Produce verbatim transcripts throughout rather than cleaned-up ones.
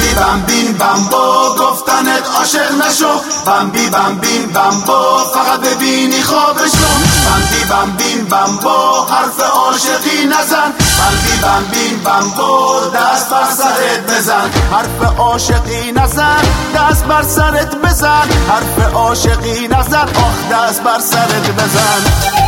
بی بم بیم بمبو گفتنت عاشق نشو، بم بی بم بیم بمبو فقط ببینی خوابشو. بم بی بم بیم بمبو حرف عاشقی نزن، بم بی بم بیم بمبو دست بر سرت بزن. حرف عاشقی نزن دست بر سرت بزن، حرف عاشقی نزن آخ دست بر سرت بزن.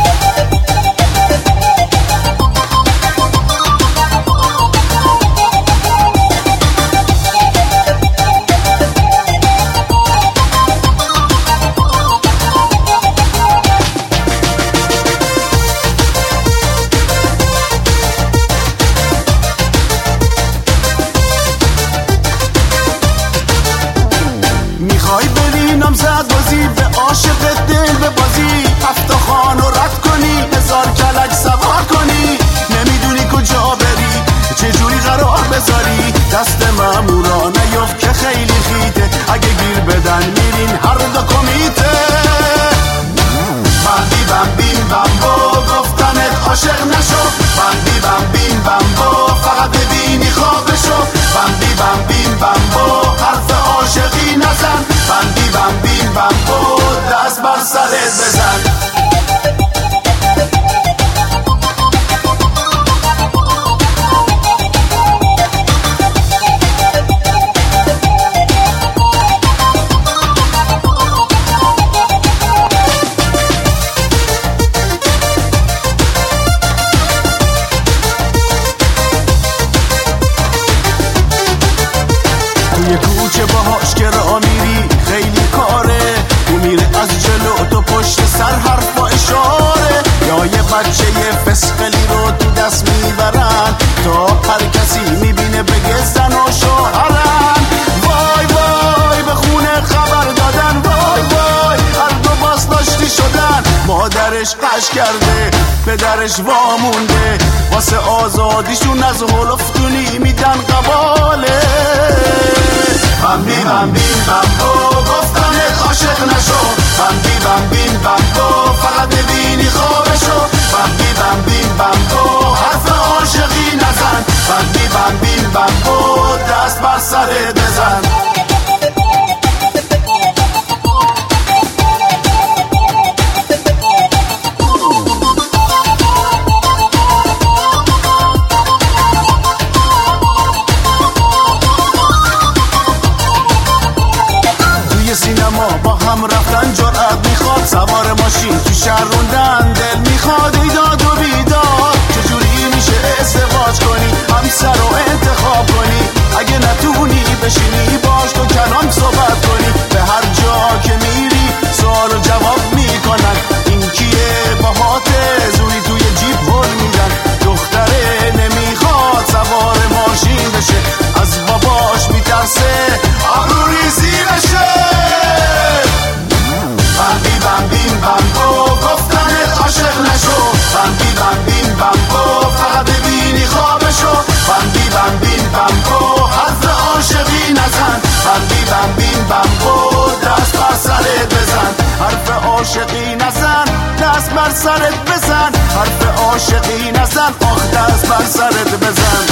میخوای بری نامزد بازی به عاشق دل ببازی، هفت خانو رد کنی هزار کلک سوار کنی، نمیدونی کجا بری چجوری قرار بذاری، دست مامورا نیفت که خیلی خیته، اگه گیر بدن میرین هر دو کمیته. بم بی بم بیم بمبو گفتنت عاشق نشو، بم بی بم بیم بمبو فقط ببینی خوابشو. بم بی بم بیم بمبو حرف عاشقی نزن، بم بی بم بیم بمبو دست بر سرت بزن. توی کوچه باهاش که راه میری خیلی کاره، تو میره از جلو تو پشت سر حرف و اشاره، یا یه بچه یه فسقلی رو تو دست میبرن تا هر کسی میبینه بگه زن و شوهرن. وای وای به خونه خبر دادن، وای وای هر دو باز داشتی شدن، مادرش قش کرده پدرش وامونده، واسه آزادیشون از هلفتونی میدن قباله. بم بی بم بیم بمبو گفتنت عاشق نشو، بم بی بم بیم بمبو فقط ببینی خوابشو. بم بی بم بیم بمبو حرف عاشقی نزن، بم بی بم بیم بمبو دست بر سرت بزن. سینما با هم رفتن جرأت میخواد، سوار ماشین تو شهر روندن دل میخواد، ایداد و بیداد چجوری میشه ازدواج کنی همسر رو انتخاب کنی، اگه نتونی بشینی باش تو کلام صحبت کنی، به هر جا که میری سوال و جواب میکنن این کیه باهاته، زوری توی جیب هل میدن، دختره نمیخواد سوار ماشین بشه از باباش میترسه آبرو ریزی بشه. بم بی بم بیم بمبو گفتنت عاشق نشو، بم بی بم بیم بمبو فقط ببینی خوابشو. بم بی بم بیم بمبو حرف عاشقی نزن، بم بی بم بیم بمبو دست بر سرت بزن. حرف عاشقی نزن دست بر سرت بزن، حرف عاشقی نزن آخ دست بر سرت بزن.